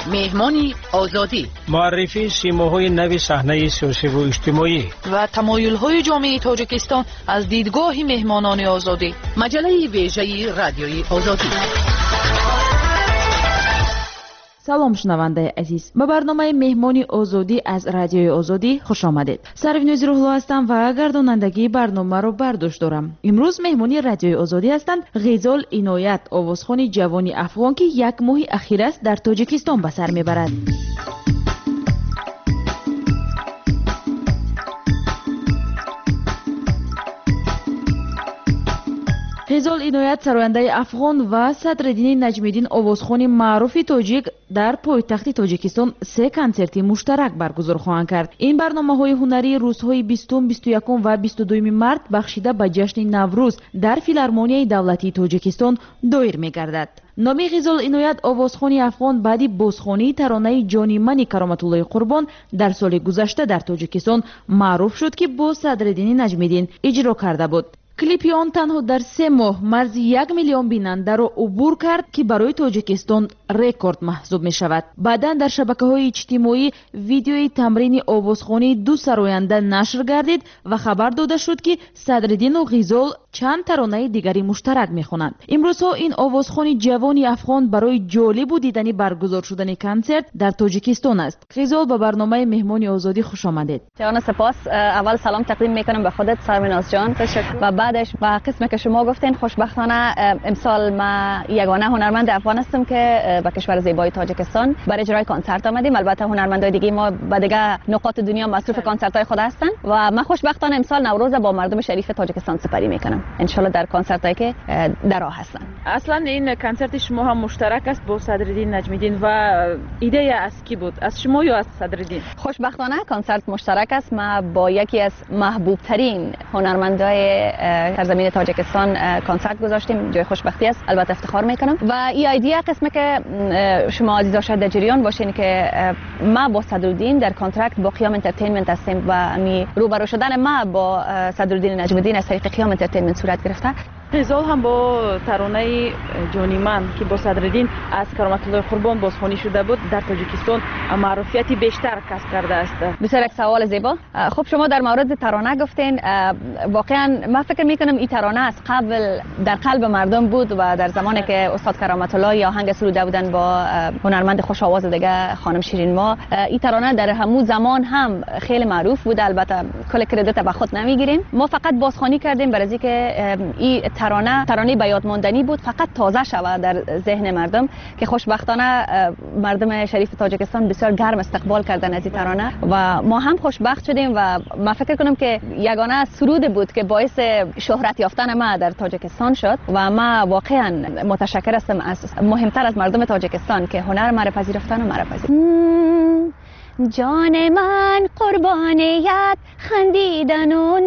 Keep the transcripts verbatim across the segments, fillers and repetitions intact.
مهمانی آزادی، معرفی سیماهای نوی صحنه سیاسی و اجتماعی و تمایل‌های جامعه تاجیکستان از دیدگاه مهمانان آزادی. مجله ویژه رادیوی آزادی. سلام شنونده عزیز، به برنامه مهمانی آزادی از رادیوی آزادی خوش آمدید. سروینوز روحلا هستم و گردانندگی برنامه رو بر دوش دارم. امروز مهمانی رادیوی آزادی هستند غزال عنایت، آوازخوان جوانی افغان که یک ماه اخیر است در تاجیکستان به سر میبرد. غزال عنایت سراینده افغان و صدرالدین نجمیدین آوازخوان معروف تاجیک در پایتخت تاجیکستان سه کنسرت مشترک برگزار خواهند کرد. این برنامه‌های هنری روزهای بیستم، بیست و یکم و بیست و دوم مارس بخشیده به جشن نوروز در فیلارمونیای دولتی تاجیکستان دایر می‌گردد. نام غزال عنایت آوازخوان افغان بعدی بازخوانی ترانه جانی من کرامت الله قربان در سال گذشته در تاجیکستان معروف شد که با صدرالدین نجمیدین اجرا کرده بود. کلیپی آن تنها در سه ماه مرز یک میلیون بیننده را عبور کرد که برای تاجیکستان رکورد محسوب می شود. بعدا در شبکه‌های اجتماعی ویدیوی تمرین آوازخوانی دو سراینده نشر گردید و خبر داده شد که صدرالدین و غزال چند ترانه دیگری مشترک می‌خوانند. امروزها این آوازخوان جوانی افغان برای جالب و دیدنی برگزار شدن کنسرت در تاجیکستان است. غزال به برنامه مهمانی آزادی خوش آمدید. جان سپاس. اول سلام تقدیم میکنم به خودت سرمناز جان. تشکر. و بعدش با قسمی که شما گفتین خوشبختانه امسال ما یگانه هنرمند افغان هستم که به کشور زیبای تاجیکستان برای اجرای کنسرت آمدیم. البته هنرمندای دیگه ما به دیگه نقاط دنیا مصروف کنسرت‌های خود هستن و من خوشبختانه امسال نوروز با مردم شریف تاجیکستان سپری میکنم. ان شاء الله در کنسرتایی که در راه هستن. اصلا این کنسرت شما هم مشترک است با صدرالدین نجمیدین و ایده از کی بود؟ از شما یا از صدرالدین؟ خوشبختانه کنسرت مشترک است. ما با یکی از محبوب ترین هنرمندای سرزمین تاجیکستان کنسرت گذاشتیم. جای خوشبختی است. البته افتخار میکنم و این ایده قسمه که شما عزیزا شاید در جریان باشین که ما با صدرالدین در کانترکت با قیام انترتینمنت هستیم و می روبرو شدن ما با صدرالدین نجمیدین از طریق قیام انترتینمنت صورت گرفته. غزال هم با ترانه جانی من که با صدرالدین از کرامت الله قربان بازخوانی شده بود در تاجیکستان معروفیتی بیشتر کسب کرده است. بسیار یک سوال زیبا. خب شما در مورد ترانه گفتین، واقعا من فکر میکنم این ترانه از قبل در قلب مردم بود و در زمانی که استاد کرامت الله یا آهنگ سروده بودن با هنرمند خوش آواز دیگه خانم شیرین ما، این ترانه در همون زمان هم خیلی معروف بود. البته کل کردیت به خود نمیگیریم، ما فقط بازخوانی کردیم برای اینکه این ترانه ترانه به یاد ماندنی بود، فقط تازه شود در ذهن مردم که خوشبختانه مردم شریف تاجیکستان بسیار گرم استقبال کردن از این ترانه و ما هم خوشبخت شدیم و من فکر کنم که یگانه سرود بود که باعث شهرت یافتن ما در تاجیکستان شد و ما واقعا متشکر هستم از مهمتر از مردم تاجیکستان که هنر مرا پذیرفتن و مرا پذیرفتن. جان من قربانیت خندیدن و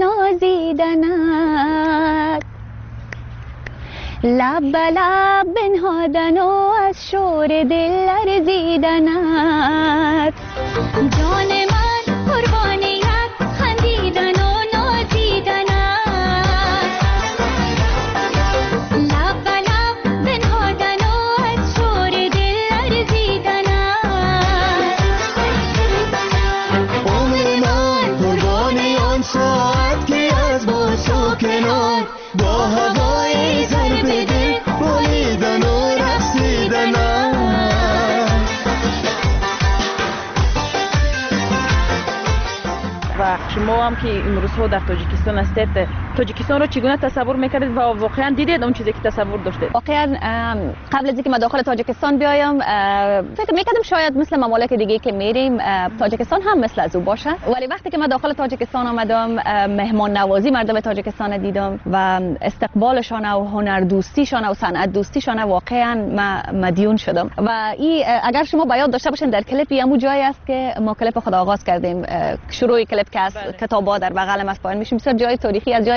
نازیدنت، لب به لب بنهادن و از شور دل لرزیدنت. جان من قربانیت خندیدن و نازیدنت، لب به لب بنهادن و از شور دل لرزیدنت. عمر من قربانی آن ساعت که از با تو کنار با هوای ضرب دل بالیدن و رقصیدن. و شما هم که امروزها در تاجیکستان هستید، تاجیکستان رو چگونه تصور میکردید و واقعا دیدید اون چیزی که تصور داشتید؟ واقعا قبل از اینکه ما داخل تاجیکستان بیایم فکر میکردم شاید مثل ممالک دیگه که میریم تاجیکستان هم مثل از او باشه، ولی وقتی که ما داخل تاجیکستان آمدم مهمان نوازی مردم تاجیکستان دیدم و استقبالشان و هنر دوستیشان و صنعت دوستیشان واقعا ما مدیون شدم. و این اگر شما با یاد داشته باشین در کلیپ همون جایی است که ما کلیپ خود آغاز کردیم، شروع کلیپ که از کتابا در بغل ما پایین میشیم، بسیار جای تاریخی از جای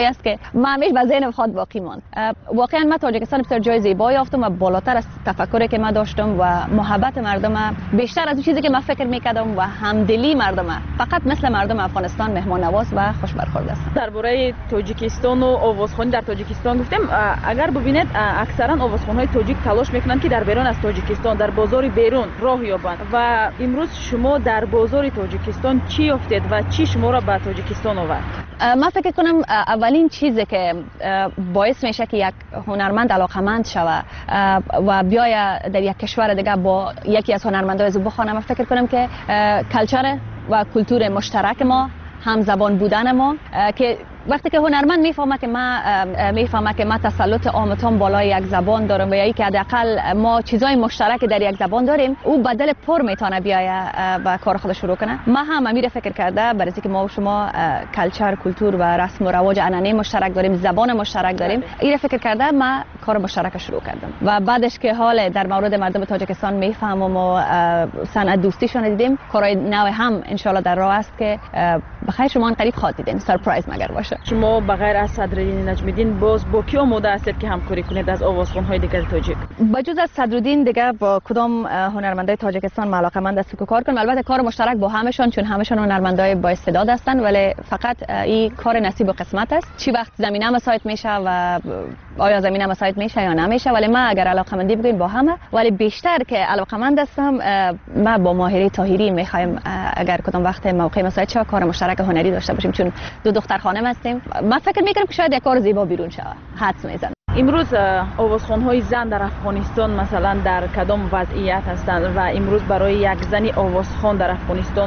چیزایی است که من همیشه به ذهنم خود باقی ماند. واقعا من تاجیکستان بسیار جای زیبایی یافتم و بالاتر از تفکری که من داشتم و محبت مردم بیشتر از اون چیزی که من فکر میکردم و همدلی مردم فقط مثل مردم افغانستان مهمان نواز و خوش برخورد است. درباره تاجیکستان و آوازخوانی در تاجیکستان گفتم، اگر ببینید اکثرا آوازخوان‌های تاجیک تلاش میکنند که در بیرون از تاجیکستان در بازار بیرون راه یابند و امروز شما در بازار تاجیکستان چی یافتید و چی شما را به تاجیکستان آورد؟ من فکر کنم اولین چیزی که باعث میشه که یک هنرمند علاقمند شود و بیاید در یک کشور دیگه با یکی از هنرمندای زو بخوانه، من فکر کنم که کلچر و کلتور مشترک ما، هم زبان بودن ما، که وقتی که هنرمند میفهمه که ما میفهمه که ما تسلط عامتان بالای یک زبان دارم و یا ای که حداقل ما چیزای مشترک در یک زبان داریم، او بدل پر میتونه بیاید و کار خودش شروع کنه. ما هم امیر فکر کرده برای اینکه ما و شما کلچر، کلتور و رسم و رواج عنعنه مشترک داریم، زبان مشترک داریم، این فکر کرده ما کار مشترک شروع کردم و بعدش که حال در مورد مردم تاجیکستان میفهمم و صنعت دوستیشون دیدیم، کارهای نو هم ان شاء الله در راه است که بخیر شما ان قریب خواهید دیدین، سرپرایز مگر باشه. شما بغیر از صدرالدین نجمیدین باز با کی آماده هستید که همکاری کنید از آوازخوان‌های دیگر تاجیک؟ بجز از صدرالدین دیگه با کدام هنرمندای تاجیکستان علاقه‌مند است که کار کنم. البته کار مشترک با همشون، چون همشون هنرمندای با استعداد هستن، ولی فقط این کار نصیب و قسمت است. چی وقت زمینه مساعد میشه و آیا زمینه مساعد میشه یا نمیشه، ولی من اگر علاقه‌مندی بگیم با همه، ولی بیشتر که علاقه‌مند هستم من با ماهری طاهری میخوایم اگر کدام وقت موقع مساعد شه کار مشترک هنری داشته باشیم، چون دو دختر خانم هستیم. من فکر میکنم که شاید یک کار زیبا بیرون شود. حدس میزنم. امروز آوازخوان‌های زن در افغانستان مثلا در کدام وضعیت هستند و امروز برای یک زنی آوازخوان در افغانستان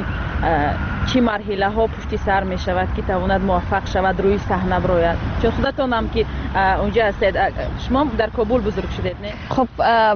چی مرحله ها پشت سر می شود که تواند موفق شود روی صحنه براید؟ چون خودتون هم که اونجا هستید، شما در کابل بزرگ شدید نه؟ خب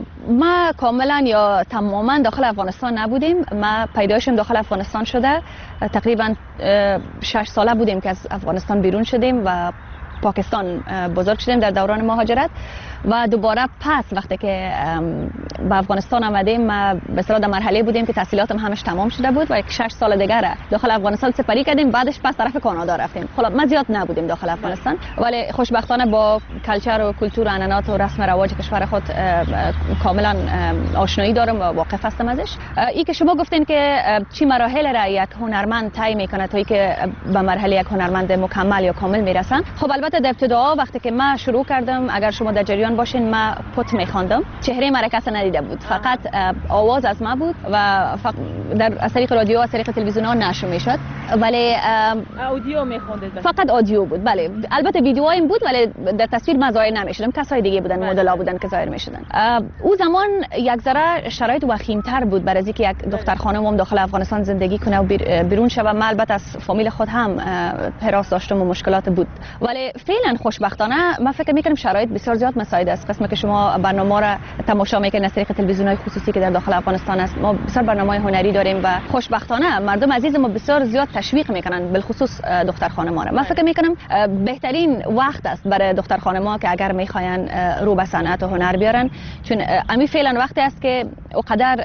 ما کاملا یا تماما داخل افغانستان نبودیم. ما پیدایشم داخل افغانستان شده، تقریبا شش ساله بودیم که از افغانستان بیرون شدیم و پاکستان بزرگ شدیم در دوران مهاجرت و دوباره پس وقتی که به افغانستان آمدیم ما به اصطلاح در مرحله بودیم که تحصیلاتم همش تمام شده بود و یک شش سال دیگه داخل افغانستان سپری کردیم، بعدش پس طرف کانادا رفتیم. خب ما زیاد نبودیم داخل افغانستان، ولی خوشبختانه با کلچر و کلتور و عنعنات و رسم و رواج کشور خود کاملا آشنایی دارم و واقف هستم ازش. این که شما گفتین که چی مراحل را یک هنرمند طی میکنه تا اینکه به مرحله یک هنرمند مکمل یا کامل میرسن، خب البته در ابتدا وقتی که من شروع کردم، اگر شما در جریان باشین، من پت میخواندم، چهره مرا کس ندیده بود، فقط آواز از ما بود و در از طریق رادیو و از طریق تلویزیون ها نشر میشد، ولی اودیو میخوندید؟ فقط آدیو بود. بله البته ویدیوهایم بود ولی در تصویر من ظاهر نمیشدم، کسای دیگه بودن، مدل‌ها بودن که ظاهر میشدن. او زمان یک ذره شرایط وخیم‌تر بود برای اینکه یک دختر خانم داخل افغانستان زندگی کنه و بیرون شه. من البته از فامیل خود هم حراس داشتم و مشکلات بود، ولی فعلا خوشبختانه من فکر میکنم شرایط بسیار زیاد مساعد است. قسمی که شما برنامه را تماشا میکنید از طریق تلویزیون‌های خصوصی که در داخل افغانستان است، ما بسیار برنامه‌های هنری داریم و خوشبختانه مردم عزیز ما بسیار زیاد تشویق میکنن، بالخصوص دختر خانم‌ها را. من فکر میکنم بهترین وقت است برای دختر خانم‌ها که اگر میخواین رو به صنعت و هنر بیارن، چون امی فعلا وقتی است که اونقدر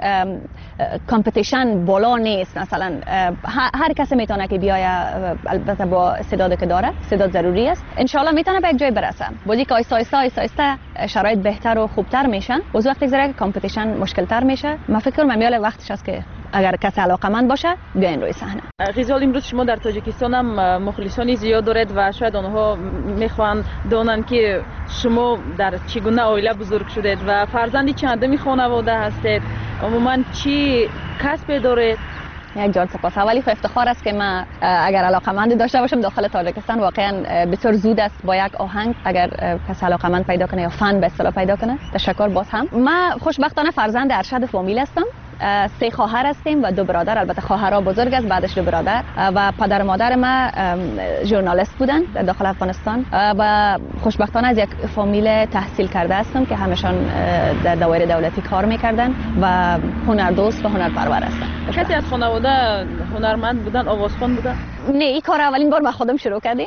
کامپتیشن بالا نیست. مثلا هر کسی میتونه که بیاید، البته با استعدادی که داره، استعداد ضروری است، ان شاء الله میتونه به یک جای برسه. بودی که آیسته آیسته آیسته آیسته شرایط بهتر و خوبتر میشن، وقتی وقتی که کامپتیشن مشکل‌تر میشه، من فکر کنم میال وقتش است که اگر کسی علاقه‌مند باشه بیاین روی صحنه. غزال، امروز شما در تاجیکستان هم مخلصانی زیاد دارید و شاید آنها میخوان دونن که شما در چگونه عائله بزرگ شدید و فرزندی چندمی خانواده هستید، عموما چی کسب دارید؟ یک جان سپاس. اولی خو افتخار است که من اگر علاقه‌مند داشته باشم داخل تاجیکستان. واقعا بسیار زود است با یک آهنگ اگر کسی علاقه‌مند پیدا کنه یا فن به اصطلاح پیدا کنه. تشکر باز هم. من خوشبختانه فرزند ارشد فامیل هستم. سه خواهر هستیم و دو برادر. البته خواهرها بزرگ است، بعدش دو برادر، و پدر مادر ما ژورنالیست بودن در داخل افغانستان و خوشبختانه از یک فامیل تحصیل کرده هستم که همشان در دوایر دولتی کار میکردن و هنردوست و هنرپرور هستن. کسی از خانواده هنرمند بودن، آوازخوان بودن؟ نه، این کار اولین بار ما خودم شروع کردیم.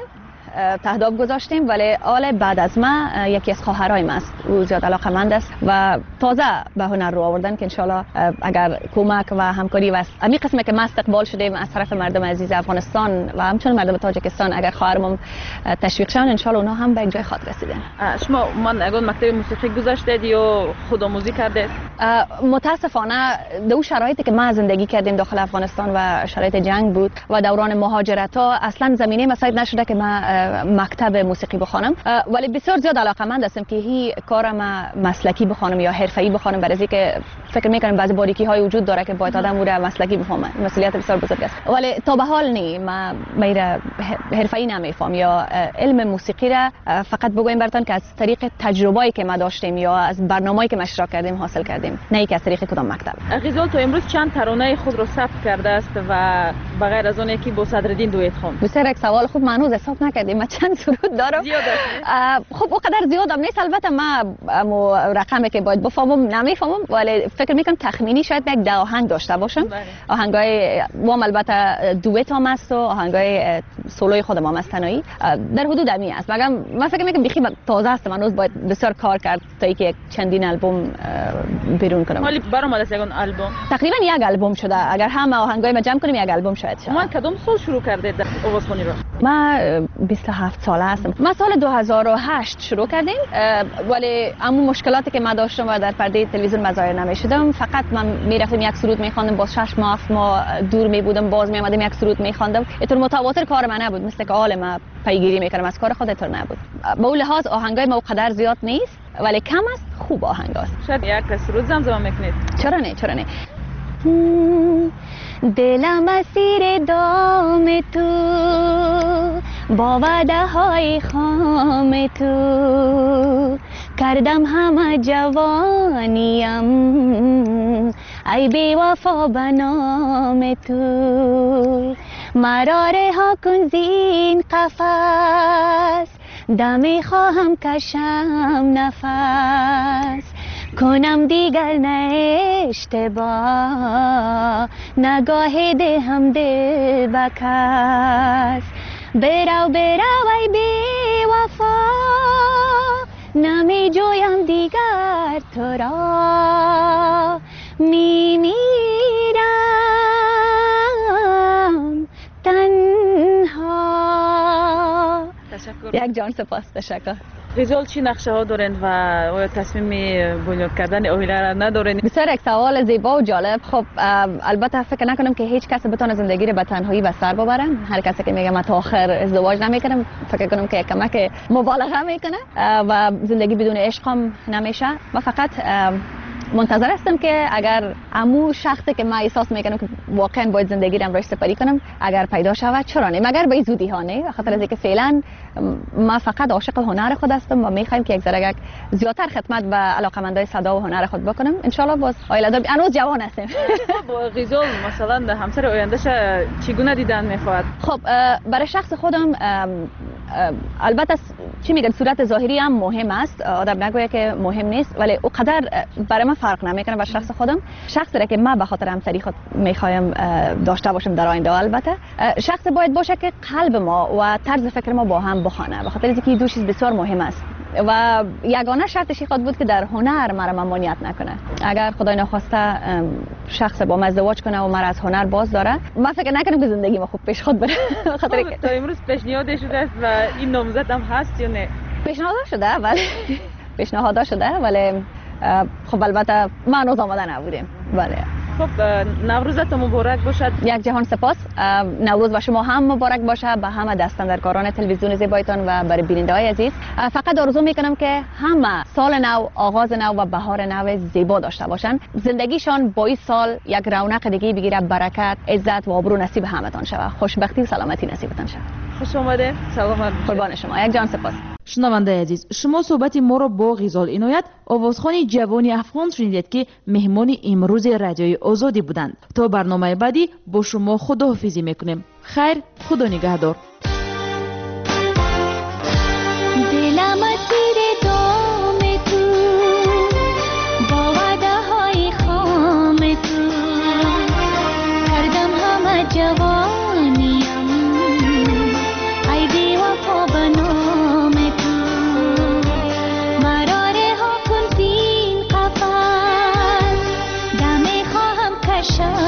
تهداب گذاشتیم، ولی آل بعد از ما یکی از خواهرای است، او زیاد علاقمند است و تازه به هنر رو آوردن که انشالله اگر کمک و همکاری و امی قسمه که ما استقبال شدیم از طرف مردم عزیز افغانستان و همچنین مردم تاجیکستان، اگر خواهرمون تشویق شون انشالله اونها هم به یک جای خاط رسیدن. شما من اگه مکتب موسیقی گذاشتید یا خودآموزی کردید؟ متاسفانه دو شرایطی که ما زندگی کردیم داخل افغانستان و شرایط جنگ بود و دوران مهاجرت ها اصلا زمینه مساعد نشده که ما مکتب موسیقی بخوانم، ولی بسیار زیاد علاقمند هستم که هی کار ما مسلکی بخوانم یا حرفه‌ای بخوانم، برای اینکه فکر میکنم بعضی باریکی های وجود داره که باید آدم رو مسلکی بفهمه، مسئولیت بسیار بزرگ است، ولی تا به حال نی ما میره حرفه‌ای نمیفهم یا علم موسیقی را فقط بگویم براتون که از طریق تجربه‌ای که ما داشتیم یا از برنامه‌ای که اشتراک کردیم حاصل کردیم، نه اینکه از طریق کدام مکتب. غزال تا امروز چند ترانه خود رو ثبت کرده است و بغیر از اون یکی با صدرالدین دویت خواند؟ بسیار یک سوال خوب، ما هنوز حساب نکردیم ما چند سرود دارم. زیاد است. خب اونقدر زیاد هم نیست، البته ما رقمی که باید بفهمم نمیفهمم، ولی فکر میکنم تخمینی شاید یک ده آهنگ داشته باشم. آهنگای وام البته دویت هم است و آهنگای سولوی خودم هم است تنهایی، در حدود امی است. مگم من فکر میکنم بیخی تازه است، هنوز باید بسیار کار کرد تا اینکه چندین البوم بیرون کنم. ولی برآمده است یک البوم؟ تقریبا یک البوم شده، اگر همه آهنگای ما جمع کنیم یک البوم شاید شد. من کدام سال شروع کردید آوازخوانی رو؟ ما بیست و هفت ساله هستم. ما سال دو هزار و هشت شروع کردیم، ولی اما مشکلاتی که ما داشتم و در پرده تلویزیون ظاهر نمی‌شدم، فقط من میرفتم یک سرود می‌خواندم، باز شش ماه ما دور می بودم، باز می‌آمدم یک سرود می‌خواندم. اینطور متواتر کار من نبود، مثل که حال ما پیگیری می‌کردم از کار خود، اینطور نبود. به اون لحاظ آهنگای ما قدر زیاد نیست، ولی کم است، خوب آهنگ است. شاید یک سرود زمزمه می‌کنید؟ چرا نه، چرا نه. دلم اسیر دام تو، با وعده های خام تو، کردم همه جوانیم ای بی وفا به نام تو، مرا رها کن زین قفس، دمی خواهم کشم نفس، کنم دیگر نه اشتباه، نگاه ده هم دل بکس، برو برو ای بی وفا، نمی جویم دیگر تو را، می میرم تنها. تشکر. یک جان سپاس. تشکر. غزال چی نقشه ها دارین و آیا تصمیم بنیاد کردن اویله را ندارین؟ بسیار یک سوال زیبا و جالب. خب البته فکر نکنم که هیچ کس بتونه زندگی رو به تنهایی به سر ببره. هر کسی که میگه من تا آخر ازدواج نمیکنم، فکر کنم که کمک مبالغه میکنه و زندگی بدون عشق هم نمیشه. و فقط منتظر هستم که اگر امو شخصی که من احساس میکنم که واقعا باید زندگی رو امروز سپری کنم اگر پیدا شود، چرا نه، مگر به زودی ها نه، خاطر از اینکه فعلا ما فقط عاشق هنر خود هستم و میخوایم که یک ذره زیادتر خدمت به علاقمندای صدا و هنر خود بکنم. ان شاء الله باز آیله دار هنوز جوان هستیم. خب غزال مثلا همسر آیندهش چگونه دیدن میخواد؟ خب برای شخص خودم البته چی میگن صورت ظاهری هم مهم است، آدم نگویه که مهم نیست، ولی او قدر برای من فرق نمیکنه. با شخص خودم شخصی را که من به خاطر همسری خود میخوایم داشته باشم در آینده، البته شخص باید باشه که قلب ما و طرز فکر ما با هم بخوانه، به خاطر اینکه دو چیز بسیار مهم است و یگانه شرطش خود بود که در هنر مرا ممانعت نکنه. اگر خدای نخواسته شخص با من ازدواج کنه و مرا از هنر باز داره، من فکر نکنم که زندگی ما خوب پیش خود بره. خاطر تا امروز پیشنهاد شده است و این نامزد هم هست یا نه؟ پیشنهاد شده ولی پیشنهاد شده ولی خب البته ما هنوز آماده نبودیم. بله. خب نوروزتون مبارک باشد. یک جهان سپاس. نوروز و شما هم مبارک باشه، به همه دستاندرکاران تلویزیون زیبایتان و برای بیننده های عزیز. فقط آرزو میکنم که همه سال نو، آغاز نو و بهار نو زیبا داشته باشن، زندگیشان با این سال یک رونق دیگه بگیره، برکت، عزت و آبرو نصیب همتان شود، خوشبختی و سلامتی نصیبتان شود. خوش آمده. سلامت. قربان شما. یک جان سپاس. شنونده عزیز، شما صحبت ما را با غزال عنایت، آوازخوان جوانی افغان شنیدید که مهمان امروز رادیوی آزادی بودند. تا برنامه بعدی با شما خداحافظی میکنیم. خیر، خدا نگهدار. دلم اسیر دام تو، با وعده های خام تو، کردم همه جوانیم ای بی وفا. شب